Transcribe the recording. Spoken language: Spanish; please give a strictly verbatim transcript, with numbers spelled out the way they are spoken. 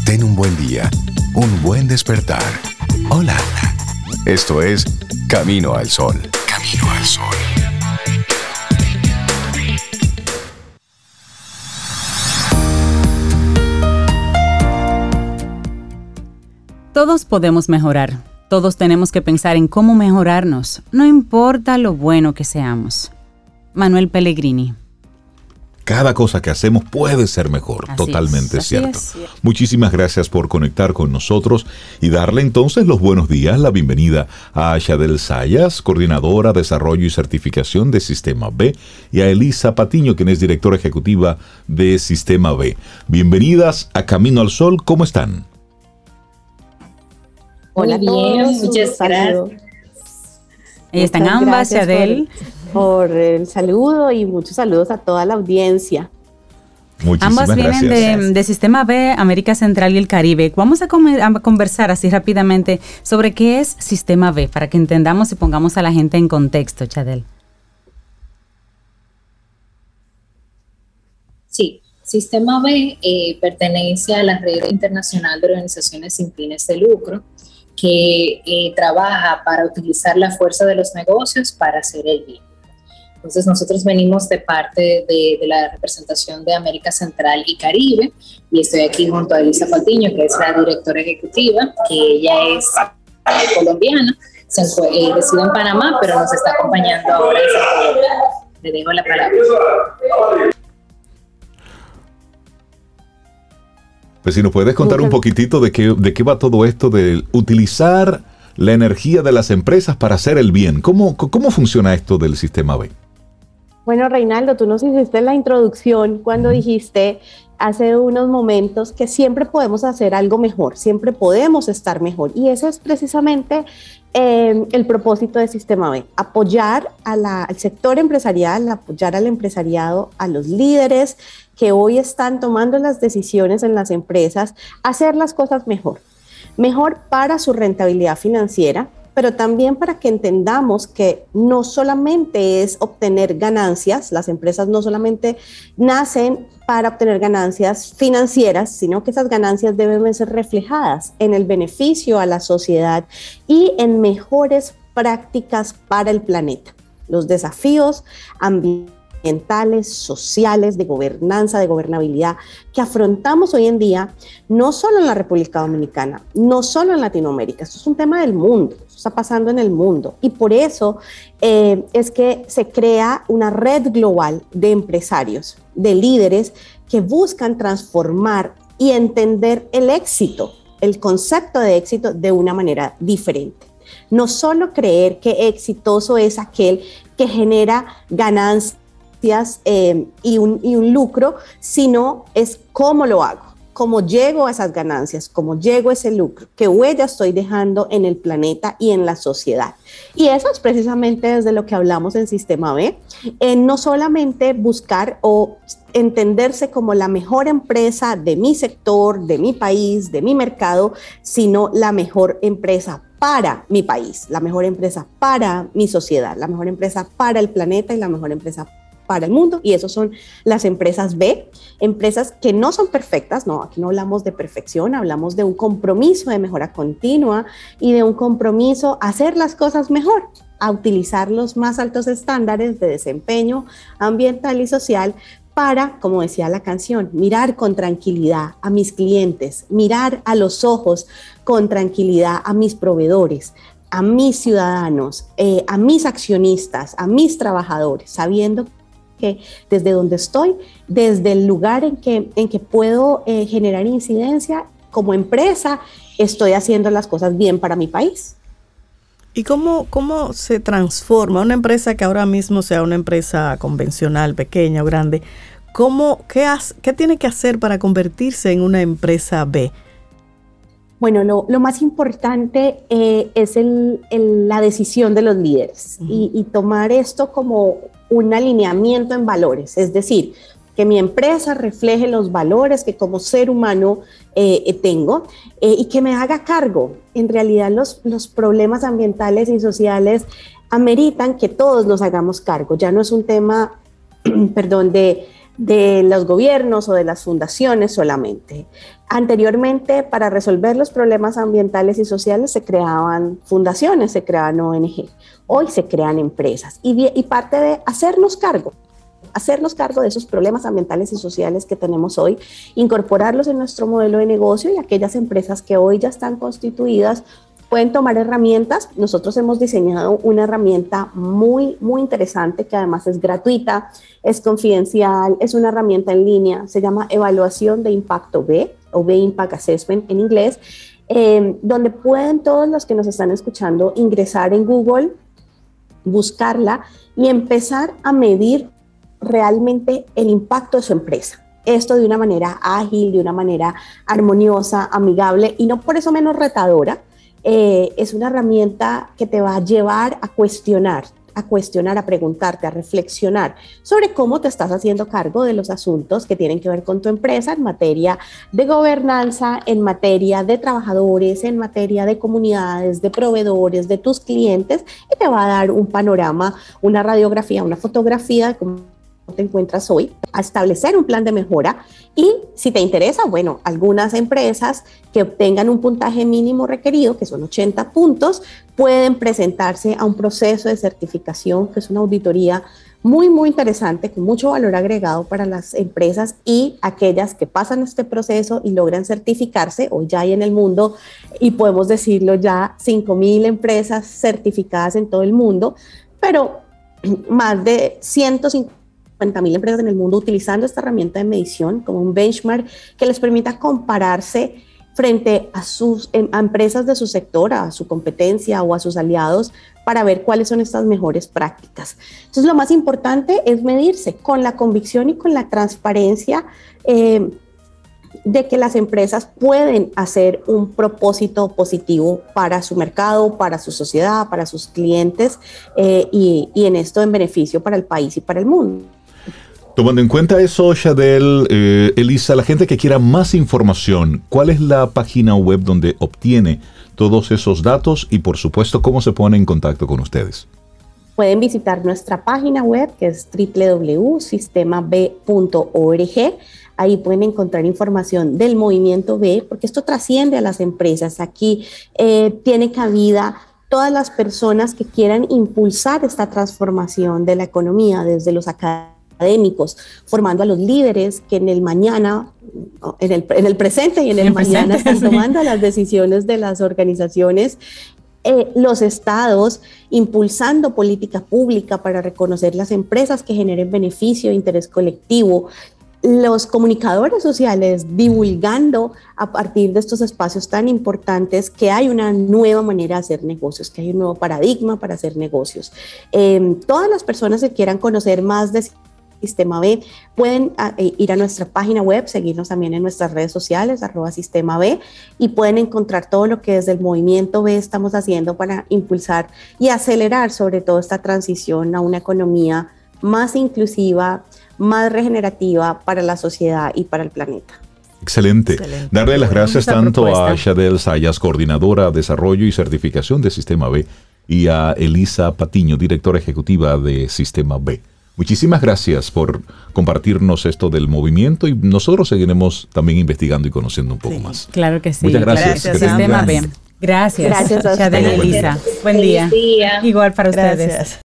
Ten un buen día, un buen despertar. Hola. Esto es Camino al Sol. Camino al Sol. Todos podemos mejorar. Todos tenemos que pensar en cómo mejorarnos, no importa lo bueno que seamos. Manuel Pellegrini. Cada cosa que hacemos puede ser mejor, Así totalmente es, cierto. así es. Muchísimas gracias por conectar con nosotros y darle entonces los buenos días, la bienvenida a Shadel Sayas, coordinadora de Desarrollo y Certificación de Sistema B, y a Elisa Patiño, quien es directora ejecutiva de Sistema B. Bienvenidas a Camino al Sol, ¿cómo están? Hola, Muy bien, todos, muchas gracias. Ahí están Muchas ambas, gracias Shadel. Por, por el saludo y muchos saludos a toda la audiencia. Muchísimas Ambas vienen gracias. de, de Sistema B, América Central y el Caribe. Vamos a, comer, a conversar así rápidamente sobre qué es Sistema B, para que entendamos y pongamos a la gente en contexto, Shadel. Sí, Sistema B eh, pertenece a la red internacional de organizaciones sin fines de lucro que eh, trabaja para utilizar la fuerza de los negocios para hacer el bien. Entonces nosotros venimos de parte de, de la representación de América Central y Caribe, y estoy aquí junto a Elisa Patiño, que es la directora ejecutiva, que ella es eh, colombiana, se encue- eh, reside en Panamá, pero nos está acompañando ahora en San Colombia. Le dejo la palabra. Pues si nos puedes contar un poquitito de qué, de qué va todo esto de utilizar la energía de las empresas para hacer el bien. ¿Cómo, cómo funciona esto del Sistema B? Bueno, Reinaldo, tú nos hiciste la introducción cuando dijiste hace unos momentos que siempre podemos hacer algo mejor, siempre podemos estar mejor. Y eso es precisamente eh, el propósito de Sistema B, apoyar a la, al sector empresarial, apoyar al empresariado, a los líderes que hoy están tomando las decisiones en las empresas, hacer las cosas mejor. Mejor para su rentabilidad financiera, pero también para que entendamos que no solamente es obtener ganancias, las empresas no solamente nacen para obtener ganancias financieras, sino que esas ganancias deben ser reflejadas en el beneficio a la sociedad y en mejores prácticas para el planeta. Los desafíos ambientales, ambientales, sociales, de gobernanza, de gobernabilidad, que afrontamos hoy en día, no solo en la República Dominicana, no solo en Latinoamérica, esto es un tema del mundo, esto está pasando en el mundo, y por eso eh, es que se crea una red global de empresarios, de líderes que buscan transformar y entender el éxito, el concepto de éxito de una manera diferente. No solo creer que exitoso es aquel que genera ganancias, Eh, y, un, y un lucro, sino es cómo lo hago, cómo llego a esas ganancias, cómo llego a ese lucro, qué huella estoy dejando en el planeta y en la sociedad. Y eso es precisamente desde lo que hablamos en Sistema B, en no solamente buscar o entenderse como la mejor empresa de mi sector, de mi país, de mi mercado, sino la mejor empresa para mi país, la mejor empresa para mi sociedad, la mejor empresa para el planeta y la mejor empresa para el mundo, y eso son las empresas B, empresas que no son perfectas, no, aquí no hablamos de perfección, hablamos de un compromiso de mejora continua y de un compromiso a hacer las cosas mejor, a utilizar los más altos estándares de desempeño ambiental y social para, como decía la canción, mirar con tranquilidad a mis clientes, mirar a los ojos con tranquilidad a mis proveedores, a mis ciudadanos, eh, a mis accionistas, a mis trabajadores, sabiendo que desde donde estoy, desde el lugar en que, en que puedo eh, generar incidencia como empresa, estoy haciendo las cosas bien para mi país. ¿Y cómo, cómo se transforma una empresa que ahora mismo sea una empresa convencional, pequeña o grande? ¿Cómo, qué, has, ¿Qué tiene que hacer para convertirse en una empresa B? Bueno, lo, lo más importante eh, es el, el, la decisión de los líderes uh-huh. y, y tomar esto como un alineamiento en valores, es decir, que mi empresa refleje los valores que como ser humano eh, tengo eh, y que me haga cargo. En realidad los, los problemas ambientales y sociales ameritan que todos nos hagamos cargo, ya no es un tema, perdón, de de los gobiernos o de las fundaciones solamente. Anteriormente, para resolver los problemas ambientales y sociales se creaban fundaciones, se creaban O N G. Hoy se crean empresas y, y parte de hacernos cargo, hacernos cargo de esos problemas ambientales y sociales que tenemos hoy, incorporarlos en nuestro modelo de negocio, y aquellas empresas que hoy ya están constituidas pueden tomar herramientas. Nosotros hemos diseñado una herramienta muy, muy interesante que además es gratuita, es confidencial, es una herramienta en línea, se llama Evaluación de Impacto B, o B Impact Assessment en inglés, eh, donde pueden todos los que nos están escuchando ingresar en Google, buscarla y empezar a medir realmente el impacto de su empresa. Esto de una manera ágil, de una manera armoniosa, amigable y no por eso menos retadora. Eh, es una herramienta que te va a llevar a cuestionar, a cuestionar, a preguntarte, a reflexionar sobre cómo te estás haciendo cargo de los asuntos que tienen que ver con tu empresa en materia de gobernanza, en materia de trabajadores, en materia de comunidades, de proveedores, de tus clientes, y te va a dar un panorama, una radiografía, una fotografía de cómo te encuentras hoy, a establecer un plan de mejora. Y si te interesa, bueno, algunas empresas que obtengan un puntaje mínimo requerido, que son ochenta puntos, pueden presentarse a un proceso de certificación, que es una auditoría muy, muy interesante, con mucho valor agregado para las empresas, y aquellas que pasan este proceso y logran certificarse. Hoy ya hay en el mundo, y podemos decirlo ya, cinco mil empresas certificadas en todo el mundo, pero más de ciento cincuenta mil empresas en el mundo utilizando esta herramienta de medición como un benchmark que les permita compararse frente a sus a empresas de su sector, a su competencia o a sus aliados, para ver cuáles son estas mejores prácticas. Entonces, lo más importante es medirse con la convicción y con la transparencia eh, de que las empresas pueden hacer un propósito positivo para su mercado, para su sociedad, para sus clientes, eh, y, y en esto en beneficio para el país y para el mundo. Tomando en cuenta eso, Shadel, eh, Elisa, la gente que quiera más información, ¿cuál es la página web donde obtiene todos esos datos y, por supuesto, cómo se pone en contacto con ustedes? Pueden visitar nuestra página web, que es doble u doble u doble u punto sistema b punto org. Ahí pueden encontrar información del movimiento B, porque esto trasciende a las empresas. Aquí eh, tiene cabida todas las personas que quieran impulsar esta transformación de la economía, desde los académicos, académicos, formando a los líderes que en el mañana, en el, en el presente y en el, el mañana presente, están tomando las decisiones de las organizaciones, eh, los estados impulsando política pública para reconocer las empresas que generen beneficio e interés colectivo, los comunicadores sociales divulgando a partir de estos espacios tan importantes que hay una nueva manera de hacer negocios, que hay un nuevo paradigma para hacer negocios. Eh, todas las personas que quieran conocer más de Sistema B pueden a, ir a nuestra página web, seguirnos también en nuestras redes sociales, arroba Sistema B, y pueden encontrar todo lo que desde el movimiento B estamos haciendo para impulsar y acelerar sobre todo esta transición a una economía más inclusiva, más regenerativa para la sociedad y para el planeta. Excelente. Excelente. Darle las gracias tanto propuesta. a Shadel Zayas, coordinadora de Desarrollo y Certificación de Sistema B, y a Elisa Patiño, directora ejecutiva de Sistema B. Muchísimas gracias por compartirnos esto del movimiento, y nosotros seguiremos también investigando y conociendo un poco sí, más. Claro que sí. Muchas gracias. Gracias, Sistema B. Gracias. Gracias a Shadel y Elisa. Buen día. día. Igual para gracias. ustedes.